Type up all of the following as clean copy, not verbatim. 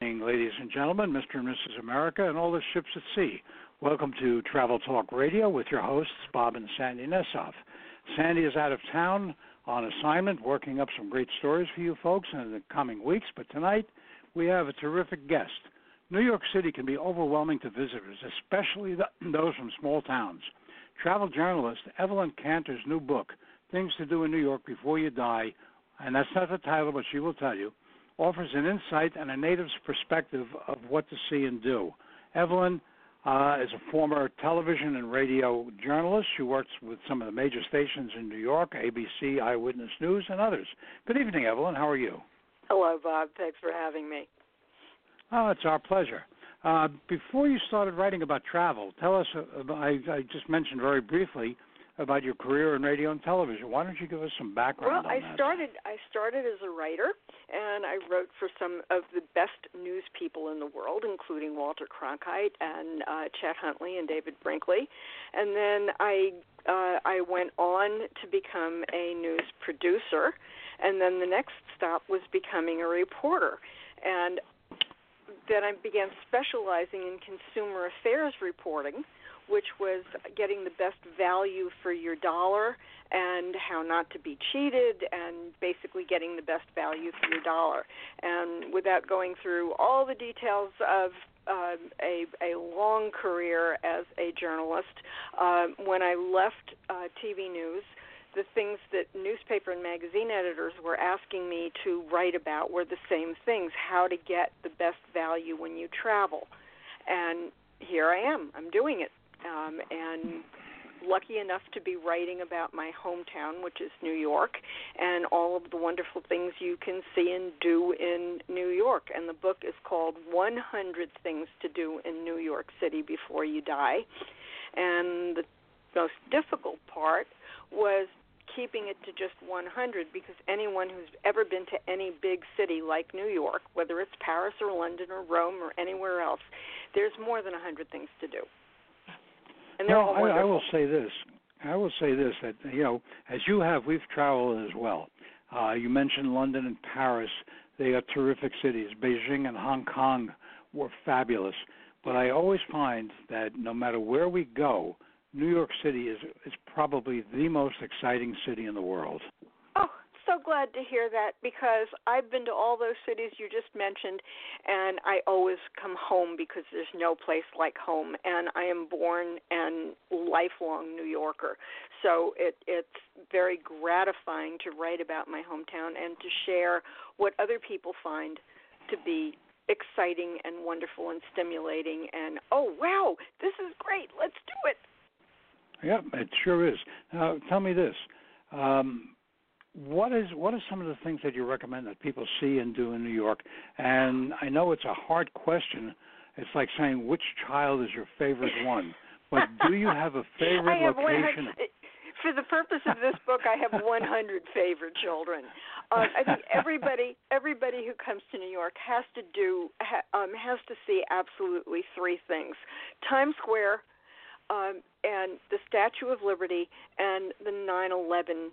Ladies and gentlemen, Mr. and Mrs. America, and all the ships at sea. Welcome to Travel Talk Radio with your hosts, Bob and Sandy Nessoff. Sandy is out of town on assignment, working up some great stories for you folks in the coming weeks, but tonight we have a terrific guest. New York City can be overwhelming to visitors, especially those from small towns. Travel journalist Evelyn Cantor's new book, Things to Do in New York Before You Die, and that's not the title, but she will tell you, offers an insight and a native's perspective of what to see and do. Evelyn is a former television and radio journalist. She works with some of the major stations in New York, ABC, Eyewitness News, and others. Good evening, Evelyn. How are you? Hello, Bob. Thanks for having me. Oh, it's our pleasure. Before you started writing about travel, tell us, I just mentioned very briefly about your career in radio and television. Why don't you give us some background on that? I started as a writer, and I wrote for some of the best news people in the world, including Walter Cronkite and Chet Huntley and David Brinkley. And then I went on to become a news producer, and then the next stop was becoming a reporter. And then I began specializing in consumer affairs reporting, which was getting the best value for your dollar and how not to be cheated and basically getting the best value for your dollar. And without going through all the details of a long career as a journalist, when I left TV news, the things that newspaper and magazine editors were asking me to write about were the same things, how to get the best value when you travel. And here I am. I'm doing it. And lucky enough to be writing about my hometown, which is New York, and all of the wonderful things you can see and do in New York. And the book is called 100 Things to Do in New York City Before You Die. And the most difficult part was keeping it to just 100, because anyone who's ever been to any big city like New York, whether it's Paris or London or Rome or anywhere else, there's more than 100 things to do. And they're all wonderful. I will say this, that, as you have, we've traveled as well. You mentioned London and Paris. They are terrific cities. Beijing and Hong Kong were fabulous. But I always find that no matter where we go, New York City is probably the most exciting city in the world. Oh, so glad to hear that, because I've been to all those cities you just mentioned, and I always come home because there's no place like home, and I am born and lifelong New Yorker. So it's very gratifying to write about my hometown and to share what other people find to be exciting and wonderful and stimulating, and, oh, wow, this is great, let's do it. Yeah, it sure is. Now, tell me this. What are some of the things that you recommend that people see and do in New York? And I know it's a hard question. It's like saying which child is your favorite one. But do you have a favorite location? For the purpose of this book, I have 100 favorite children. I think everybody who comes to New York has to see absolutely three things: Times Square, and the Statue of Liberty, and the 9/11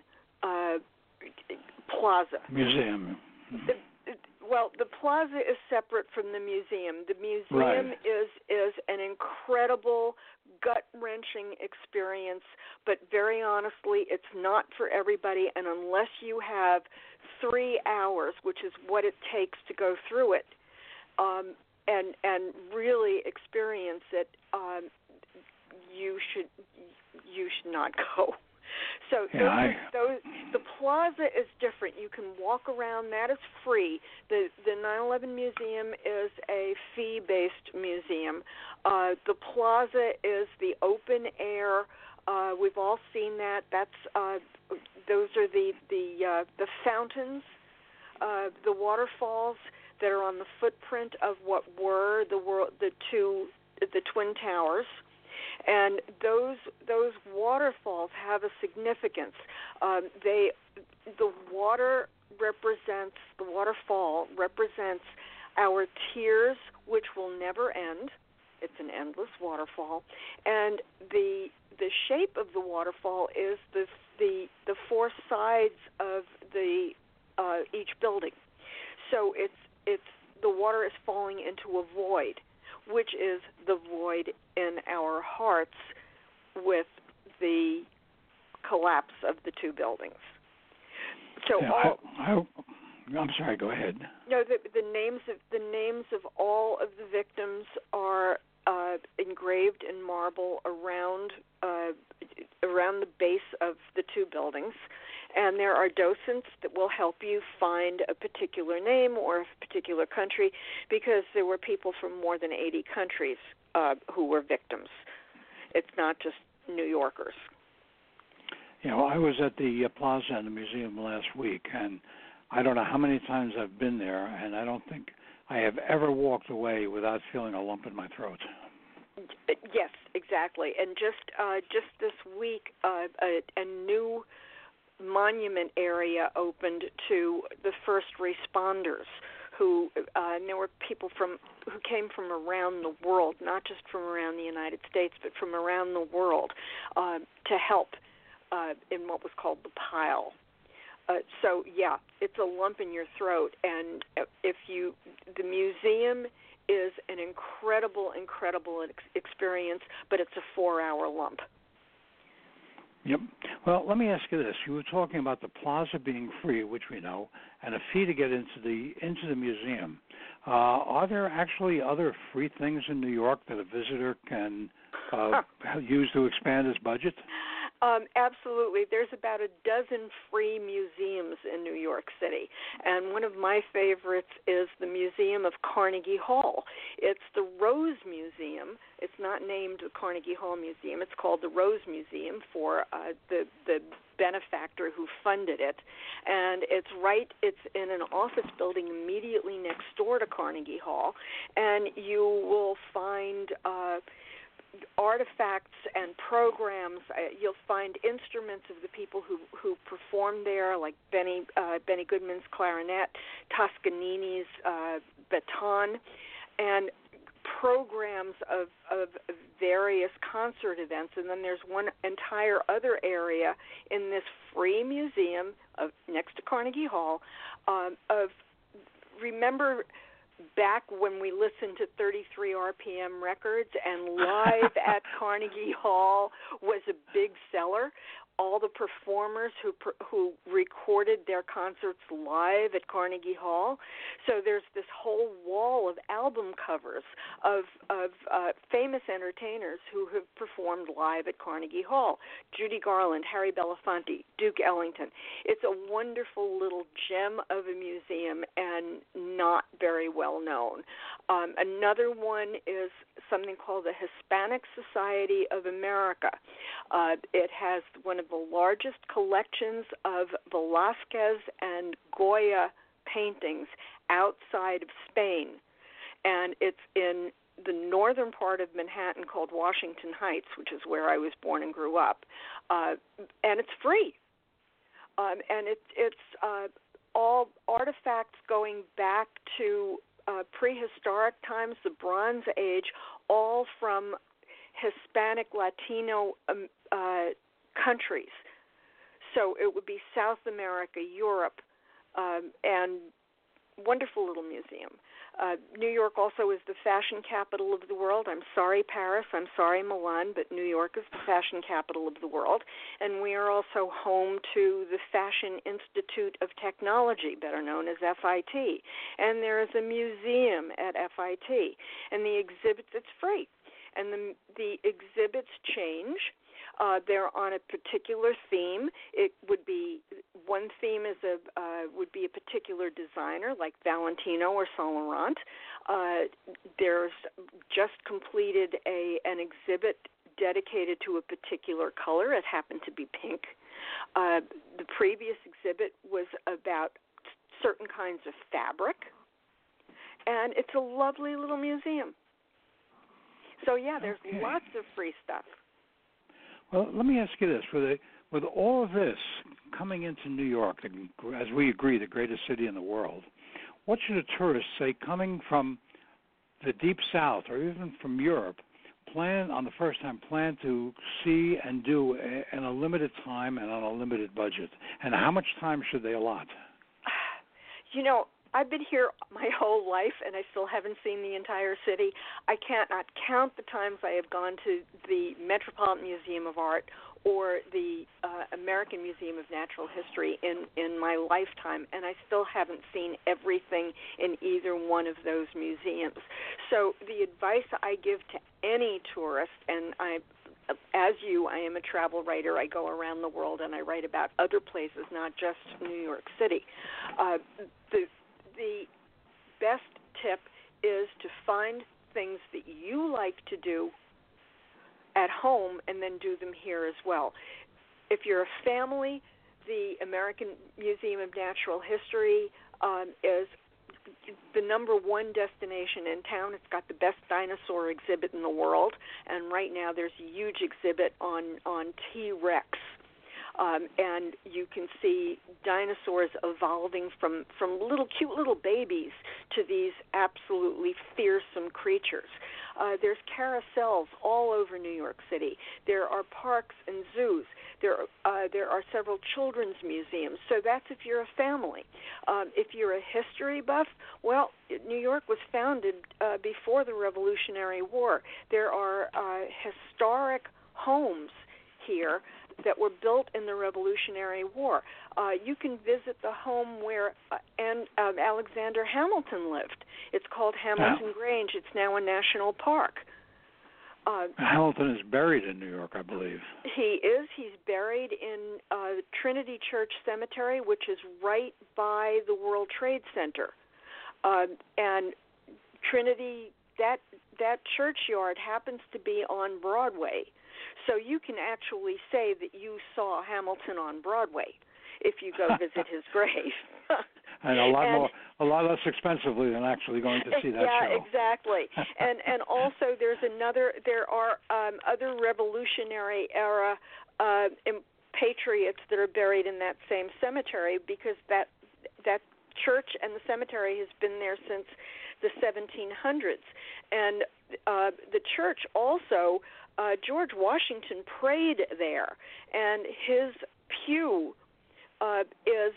Plaza. Museum. The plaza is separate from the museum. The museum Right. is an incredible, gut-wrenching experience, but very honestly, it's not for everybody, and unless you have 3 hours, which is what it takes to go through it, and really experience it, you should not go. So the plaza is different. You can walk around. That is free. The 9/11 Museum is a fee-based museum. The plaza is the open air. We've all seen that. Those are the fountains, the waterfalls that are on the footprint of what were the Twin Towers. And those waterfalls have a significance. The waterfall represents our tears, which will never end. It's an endless waterfall, and the shape of the waterfall is the four sides of the each building. So it's the water is falling into a void, which is the void in our hearts with the collapse of the two buildings. So I'm sorry. Go ahead. No, the names of all of the victims are engraved in marble around the base of the two buildings, and there are docents that will help you find a particular name or a particular country, because there were people from more than 80 countries who were victims. It's not just New Yorkers. I was at the plaza in the museum last week, and I don't know how many times I've been there, and I don't think I have ever walked away without feeling a lump in my throat. Yes, exactly. And just this week, a new monument area opened to the first responders, who and there were people who came from around the world, not just from around the United States, but from around the world, to help in what was called the pile. So yeah, it's a lump in your throat, and the museum is an incredible experience, but it's a 4-hour lump. Yep. Well, let me ask you this: you were talking about the plaza being free, which we know, and a fee to get into the museum. Are there actually other free things in New York that a visitor can use to expand his budget? Absolutely. There's about a dozen free museums in New York City, and one of my favorites is the Museum of Carnegie Hall. It's the Rose Museum. It's not named the Carnegie Hall Museum. It's called the Rose Museum for the benefactor who funded it, and it's in an office building immediately next door to Carnegie Hall, and you will find artifacts and programs. You'll find instruments of the people who performed there, like Benny Goodman's clarinet, Toscanini's baton, and programs of various concert events. And then there's one entire other area in this free museum next to Carnegie Hall remember back when we listened to 33 RPM records and Live at Carnegie Hall was a big seller. All the performers who recorded their concerts live at Carnegie Hall. So there's this whole wall of album covers of famous entertainers who have performed live at Carnegie Hall. Judy Garland, Harry Belafonte, Duke Ellington. It's a wonderful little gem of a museum and not very well known. Another one is something called the Hispanic Society of America. It has one of the largest collections of Velázquez and Goya paintings outside of Spain, and it's in the northern part of Manhattan called Washington Heights, which is where I was born and grew up, and it's free, and it's all artifacts going back to prehistoric times, the Bronze Age, all from Hispanic, Latino countries. So it would be South America, Europe, and wonderful little museum. New York also is the fashion capital of the world. I'm sorry, Paris. I'm sorry, Milan, but New York is the fashion capital of the world. And we are also home to the Fashion Institute of Technology, better known as FIT. And there is a museum at FIT. And the exhibits, it's free. And the exhibits change. They're on a particular theme. It would be one theme would be a particular designer like Valentino or Saint Laurent. There's just completed an exhibit dedicated to a particular color. It happened to be pink. The previous exhibit was about certain kinds of fabric, and it's a lovely little museum. So yeah, there's lots of free stuff. Well, let me ask you this: with all of this coming into New York, as we agree, the greatest city in the world, what should a tourist, say, coming from the Deep South or even from Europe, plan to see and do in a limited time and on a limited budget? And how much time should they allot? You know, I've been here my whole life, and I still haven't seen the entire city. I cannot count the times I have gone to the Metropolitan Museum of Art or the American Museum of Natural History in my lifetime, and I still haven't seen everything in either one of those museums. So the advice I give to any tourist, and as you, I am a travel writer. I go around the world and I write about other places, not just New York City. The best tip is to find things that you like to do at home and then do them here as well. If you're a family, the American Museum of Natural History is the number one destination in town. It's got the best dinosaur exhibit in the world, and right now there's a huge exhibit on T-Rex. And you can see dinosaurs evolving from cute little babies to these absolutely fearsome creatures. There's carousels all over New York City. There are parks and zoos. There are several children's museums. So that's if you're a family. If you're a history buff, well, New York was founded before the Revolutionary War. There are historic homes here that were built in the Revolutionary War. You can visit the home where Alexander Hamilton lived. It's called Hamilton Grange. It's now a national park. Hamilton is buried in New York, I believe. He is. He's buried in Trinity Church Cemetery, which is right by the World Trade Center. And Trinity, that churchyard happens to be on Broadway. So you can actually say that you saw Hamilton on Broadway if you go visit his grave. And a lot less expensively than actually going to see that show. Yeah, exactly. and also there are other Revolutionary era patriots that are buried in that same cemetery, because that church and the cemetery has been there since the 1700s. And the church also, George Washington prayed there, and his pew is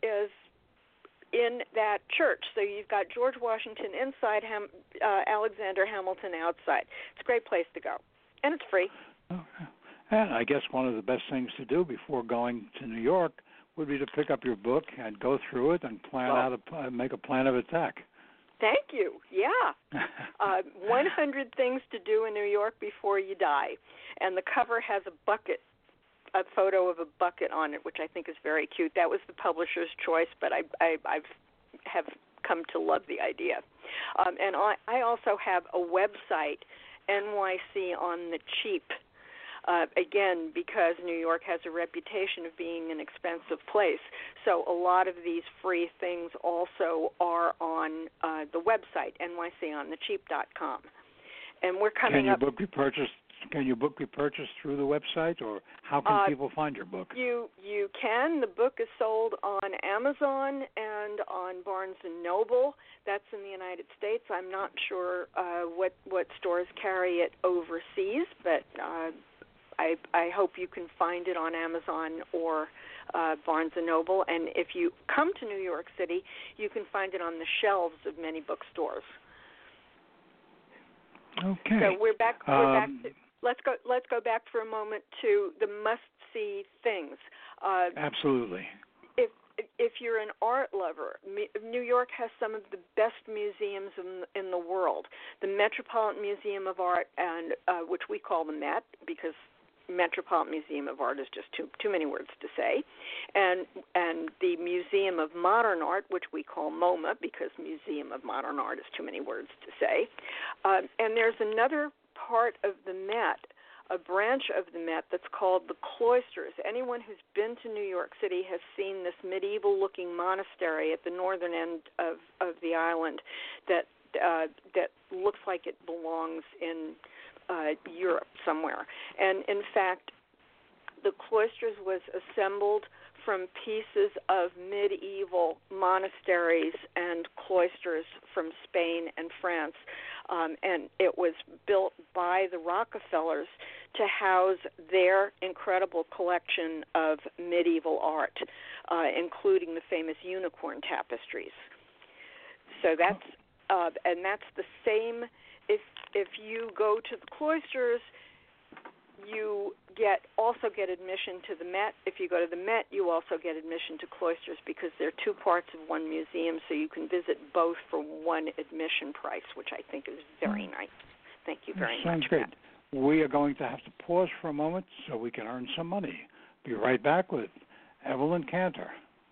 in that church. So you've got George Washington inside, Alexander Hamilton outside. It's a great place to go, and it's free. Okay. And I guess one of the best things to do before going to New York would be to pick up your book and go through it and make a plan of attack. Thank you. Yeah. 100 Things to Do in New York Before You Die. And the cover has a photo of a bucket on it, which I think is very cute. That was the publisher's choice, but I have come to love the idea. And I also have a website, NYC on the Cheap. Again, because New York has a reputation of being an expensive place. So a lot of these free things also are on the website, nyconthecheap.com. And we're coming up. Can your book be purchased through the website, or how can people find your book? You can. The book is sold on Amazon and on Barnes & Noble. That's in the United States. I'm not sure what stores carry it overseas, but I hope you can find it on Amazon or Barnes & Noble. And if you come to New York City, you can find it on the shelves of many bookstores. Okay. So we're back. Let's go back for a moment to the must-see things. Absolutely. If you're an art lover, New York has some of the best museums in the world. The Metropolitan Museum of Art, and which we call the Met, because Metropolitan Museum of Art is just too many words to say, and the Museum of Modern Art, which we call MoMA, because Museum of Modern Art is too many words to say. And there's another part of the Met, a branch of the Met, that's called the Cloisters. Anyone who's been to New York City has seen this medieval-looking monastery at the northern end of the island that looks like it belongs in Europe somewhere. And in fact, the Cloisters was assembled from pieces of medieval monasteries and cloisters from Spain and France. And it was built by the Rockefellers to house their incredible collection of medieval art, including the famous unicorn tapestries. So that's and that's the same. If you go to the Cloisters, you also get admission to the Met. If you go to the Met, you also get admission to Cloisters because they're two parts of one museum, so you can visit both for one admission price, which I think is very nice. Thank you very much. Sounds great. We are going to have to pause for a moment so we can earn some money. Be right back with Evelyn Cantor.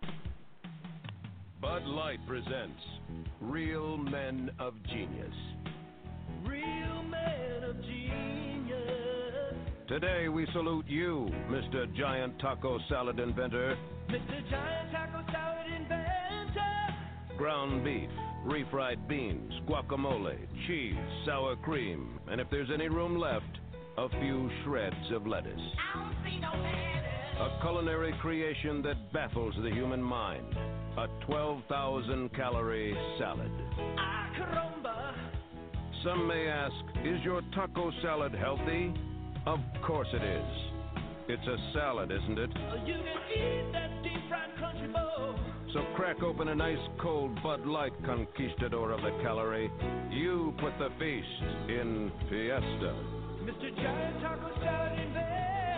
Bud Light presents Real Men of Genius. Real Men of Genius. Today we salute you, Mr. Giant Taco Salad Inventor. Mr. Giant Taco Salad Inventor. Ground beef, refried beans, guacamole, cheese, sour cream, and if there's any room left, a few shreds of lettuce. I don't see no lettuce. A culinary creation that baffles the human mind. A 12,000-calorie salad. Ah, caramba. Some may ask, is your taco salad healthy? Of course it is. It's a salad, isn't it? You can eat that deep-fried crunchy bowl. So crack open a nice cold Bud Light, conquistador of the calorie. You put the feast in fiesta. Mr. Giant Taco Salad Inventor.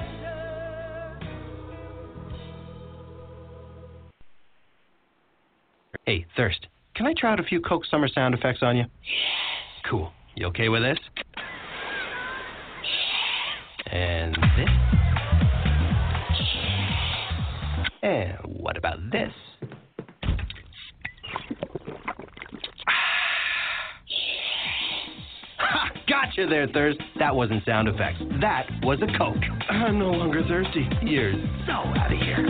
Hey, Thirst, can I try out a few Coke Summer sound effects on you? Cool. You okay with this? And this? And what about this? Ha! Gotcha there, Thirst. That wasn't sound effects. That was a Coke. I'm no longer thirsty. You're so out of here.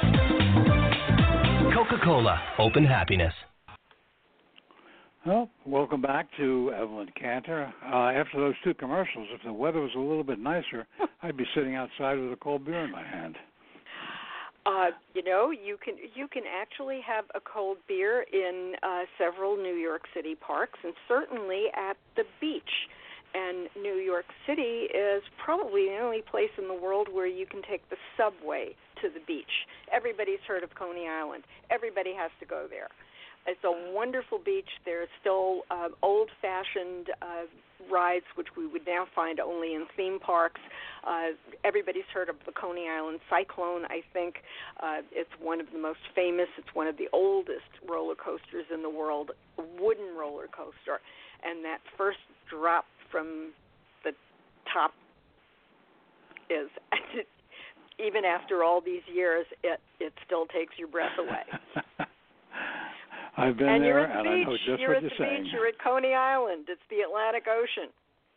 Coca-Cola. Open happiness. Well, welcome back to Evelyn Cantor. After those two commercials, if the weather was a little bit nicer, I'd be sitting outside with a cold beer in my hand. You can actually have a cold beer in several New York City parks, and certainly at the beach. And New York City is probably the only place in the world where you can take the subway to the beach. Everybody's heard of Coney Island. Everybody has to go there. It's a wonderful beach. There's still old-fashioned rides, which we would now find only in theme parks. Everybody's heard of the Coney Island Cyclone, I think. It's one of the most famous. It's one of the oldest roller coasters in the world, a wooden roller coaster. And that first drop from the top is, even after all these years, it still takes your breath away. I've been there, and I know just what you're saying. You're at the beach. You're at Coney Island. It's the Atlantic Ocean.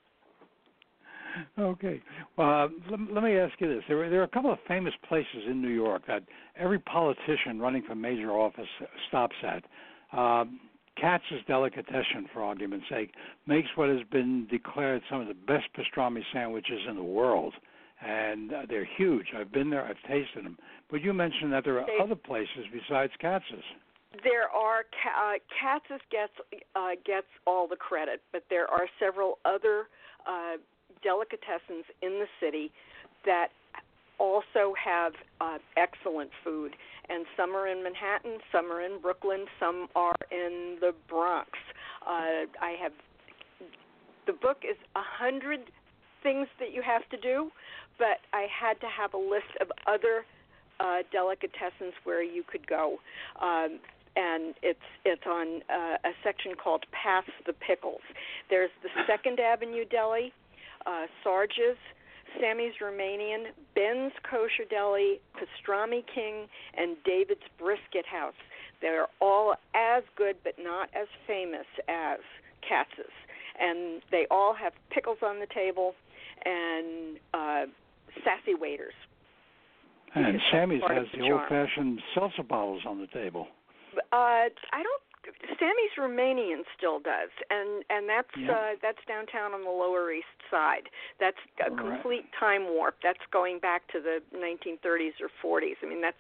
Okay. Let me ask you this. There are a couple of famous places in New York that every politician running for major office stops at. Katz's Delicatessen, for argument's sake, makes what has been declared some of the best pastrami sandwiches in the world. And they're huge. I've been there. I've tasted them. But you mentioned that there are other places besides Katz's. There are Katz's gets all the credit, but there are several other delicatessens in the city that also have excellent food. And some are in Manhattan, some are in Brooklyn, some are in the Bronx. The book is 100 things that you have to do, but I had to have a list of other delicatessens where you could go. And it's on a section called Past the Pickles. There's the 2nd Avenue Deli, Sarge's, Sammy's Romanian, Ben's Kosher Deli, Pastrami King, and David's Brisket House. They're all as good but not as famous as Katz's. And they all have pickles on the table and sassy waiters. And Sammy's has the old-fashioned seltzer bottles on the table. Sammy's Romanian still does, and that's downtown on the Lower East Side. That's a complete time warp. That's going back to the 1930s or 40s. I mean,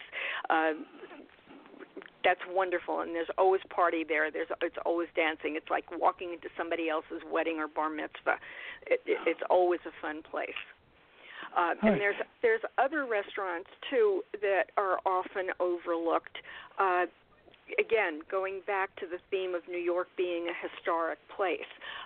that's wonderful, and there's always party there. It's always dancing. It's like walking into somebody else's wedding or bar mitzvah. It's always a fun place. And there's other restaurants too that are often overlooked. again, going back to the theme of New York being a historic place,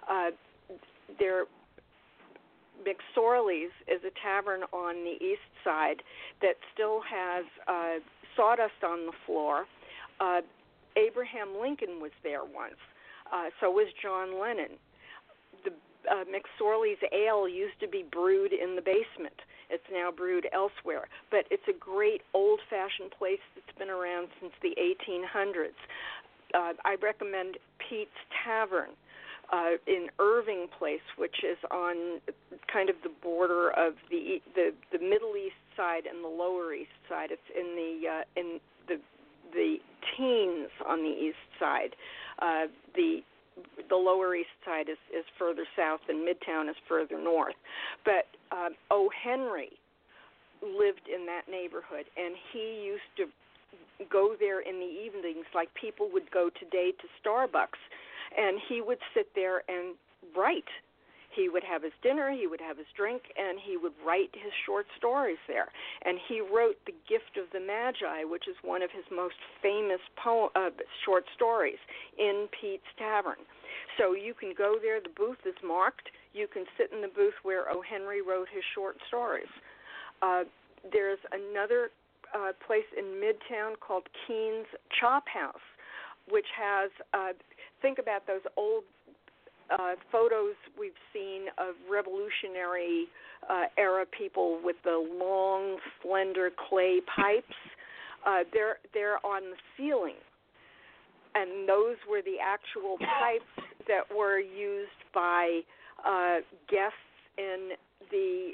McSorley's is a tavern on the east side that still has sawdust on the floor. Abraham Lincoln was there once. So was John Lennon. The McSorley's ale used to be brewed in the basement. It's now brewed elsewhere. But it's a great old-fashioned place that's been around since the 1800s. I recommend Pete's Tavern in Irving Place, which is on kind of the border of the Middle East side and the Lower East side. It's in the teens on the east side. The Lower East side is further south, and Midtown is further north. But O. Henry lived in that neighborhood, and he used to go there in the evenings like people would go today to Starbucks, and he would sit there and write. He would have his dinner, he would have his drink, and he would write his short stories there. And he wrote The Gift of the Magi, which is one of his most famous short stories, in Pete's Tavern. So you can go there. The booth is marked. You can sit in the booth where O. Henry wrote his short stories. There's another place in Midtown called Keene's Chop House, which has, think about those old photos we've seen of Revolutionary era people with the long, slender clay pipes. They're on the ceiling, and those were the actual pipes that were used by guests in the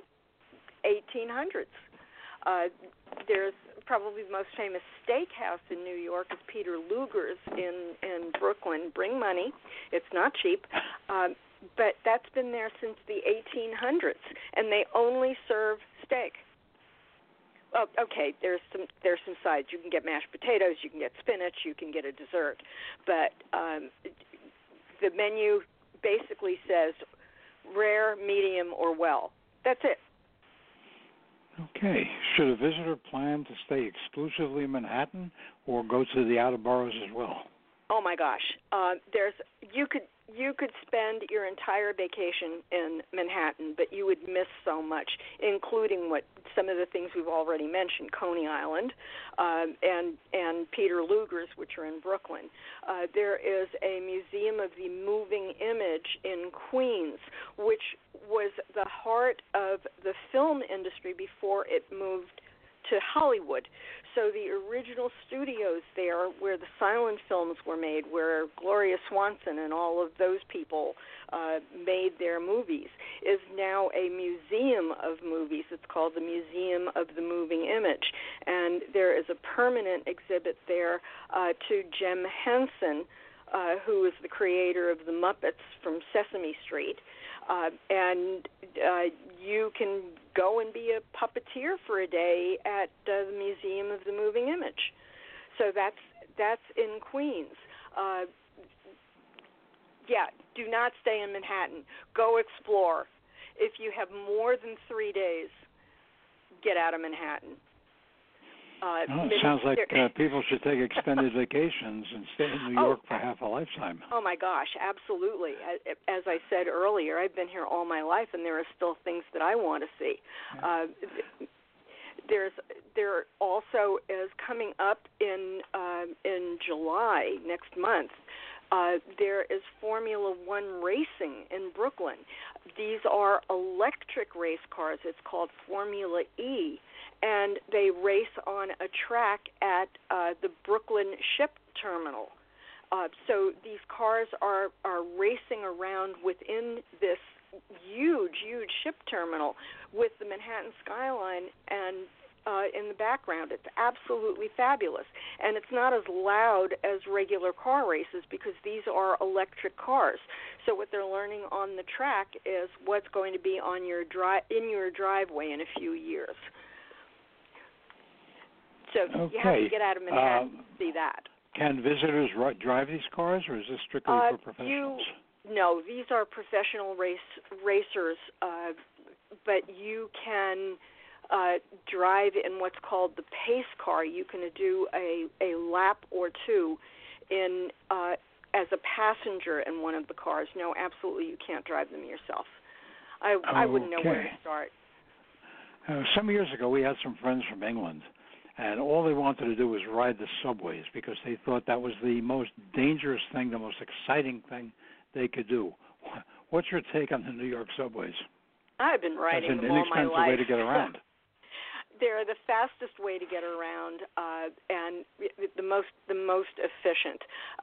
1800s. There's probably the most famous steakhouse in New York is Peter Luger's in Brooklyn. Bring money. It's not cheap. But that's been there since the 1800s, and they only serve steak. Well, okay, there's some sides. You can get mashed potatoes, you can get spinach, you can get a dessert. But the menu basically says rare, medium, or well. That's it. Okay. Should a visitor plan to stay exclusively in Manhattan or go to the outer boroughs as well? Oh my gosh, you could spend your entire vacation in Manhattan, but you would miss so much, including some of the things we've already mentioned: Coney Island, and Peter Luger's, which are in Brooklyn. There is a Museum of the Moving Image in Queens, which was the heart of the film industry before it moved to Hollywood. So the original studios there where the silent films were made, where Gloria Swanson and all of those people made their movies, is now a museum of movies. It's called the Museum of the Moving Image. And there is a permanent exhibit there to Jim Henson, who is the creator of the Muppets from Sesame Street. And you can go and be a puppeteer for a day at the Museum of the Moving Image. So that's in Queens. Do not stay in Manhattan. Go explore. If you have more than 3 days, get out of Manhattan. It sounds like people should take extended vacations and stay in New York for half a lifetime. Oh, my gosh, absolutely. As I said earlier, I've been here all my life, and there are still things that I want to see. Yeah. There also is coming up in July, next month, there is Formula One racing in Brooklyn. These are electric race cars. It's called Formula E. And they race on a track at the Brooklyn Ship Terminal. So these cars are racing around within this huge ship terminal with the Manhattan skyline and in the background. It's absolutely fabulous. And it's not as loud as regular car races because these are electric cars. So what they're learning on the track is what's going to be on your in your driveway in a few years. So you have to get out of Manhattan to see that. Can visitors drive these cars, or is this strictly for professionals? No, these are professional racers, but you can drive in what's called the pace car. You can do a lap or two in as a passenger in one of the cars. No, absolutely, you can't drive them yourself. I wouldn't know where to start. Some years ago, we had some friends from England, and all they wanted to do was ride the subways because they thought that was the most dangerous thing, the most exciting thing they could do. What's your take on the New York subways? I've been riding them all my life. It's an inexpensive way to get around. They're the fastest way to get around, and the most efficient.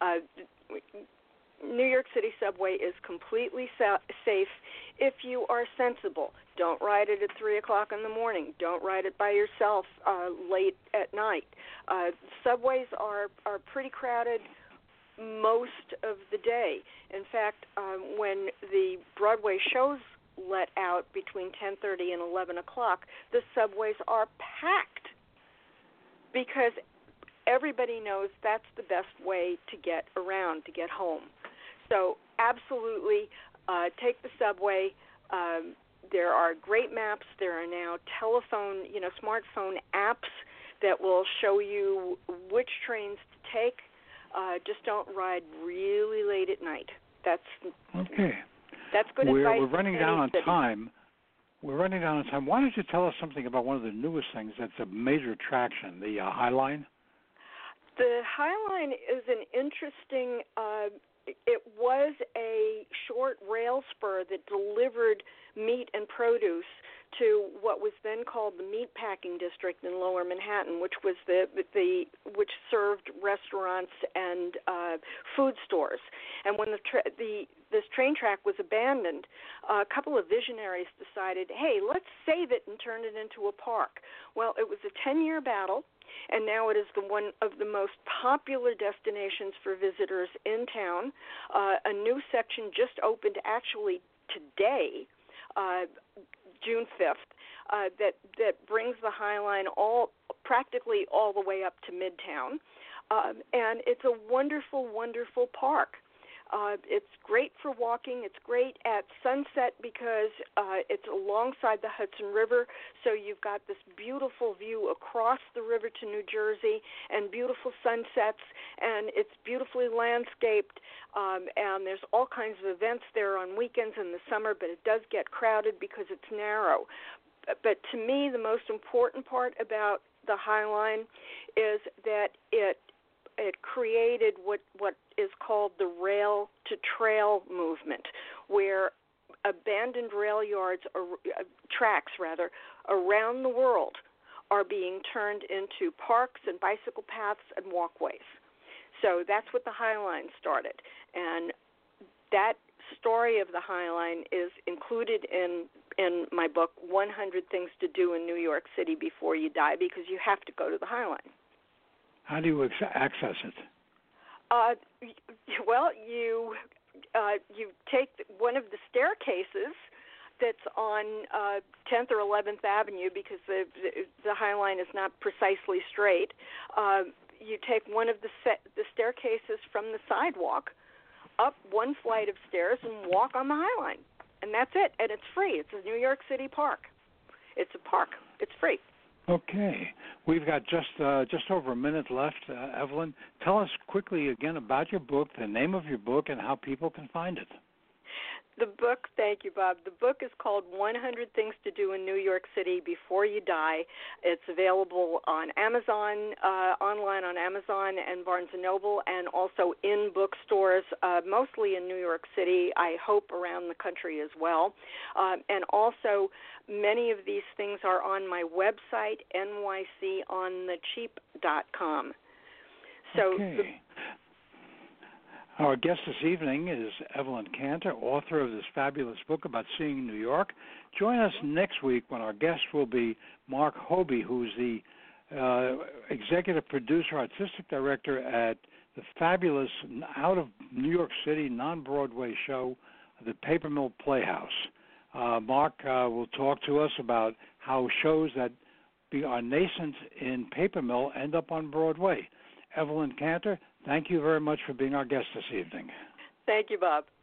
New York City subway is completely safe if you are sensible. Don't ride it at 3 o'clock in the morning. Don't ride it by yourself late at night. Subways are pretty crowded most of the day. In fact, when the Broadway shows let out between 10:30 and 11 o'clock, the subways are packed because everybody knows that's the best way to get around, to get home. So absolutely take the subway. There are great maps. There are now smartphone apps that will show you which trains to take. Just don't ride really late at night. That's okay. That's good advice. We're running down on time. Why don't you tell us something about one of the newest things that's a major attraction, the High Line? The High Line is an interesting. It was a short rail spur that delivered meat and produce to what was then called the Meatpacking District in Lower Manhattan, which was which served restaurants and food stores. And when this train track was abandoned, a couple of visionaries decided, hey, let's save it and turn it into a park. Well, it was a 10-year battle. And now it is one of the most popular destinations for visitors in town. A new section just opened actually today, June 5th, that brings the High Line practically all the way up to Midtown. And it's a wonderful, wonderful park. It's great for walking. It's great at sunset because it's alongside the Hudson River, so you've got this beautiful view across the river to New Jersey and beautiful sunsets, and it's beautifully landscaped, and there's all kinds of events there on weekends in the summer, but it does get crowded because it's narrow. But to me, the most important part about the High Line is that it created what is called the rail-to-trail movement, where abandoned rail yards, or tracks rather, around the world are being turned into parks and bicycle paths and walkways. So that's what the High Line started. And that story of the High Line is included in my book, 100 Things to Do in New York City Before You Die, because you have to go to the High Line. How do you access it? Well, you take one of the staircases that's on 10th or 11th Avenue, because the High Line is not precisely straight. You take one of the staircases from the sidewalk up one flight of stairs and walk on the High Line, and that's it. And it's free. It's a New York City park. It's a park. It's free. Okay. We've got just over a minute left. Evelyn, tell us quickly again about your book, the name of your book, and how people can find it. The book, thank you, Bob. The book is called 100 Things to Do in New York City Before You Die. It's available on Amazon, online on Amazon and Barnes & Noble, and also in bookstores, mostly in New York City, I hope around the country as well. And also, many of these things are on my website, nyconthecheap.com. So okay. Our guest this evening is Evelyn Cantor, author of this fabulous book about seeing New York. Join us next week when our guest will be Mark Hobie, who's the executive producer, artistic director at the fabulous out of New York City non-Broadway show, the Paper Mill Playhouse. Mark will talk to us about how shows that are nascent in Paper Mill end up on Broadway. Evelyn Cantor, thank you very much for being our guest this evening. Thank you, Bob.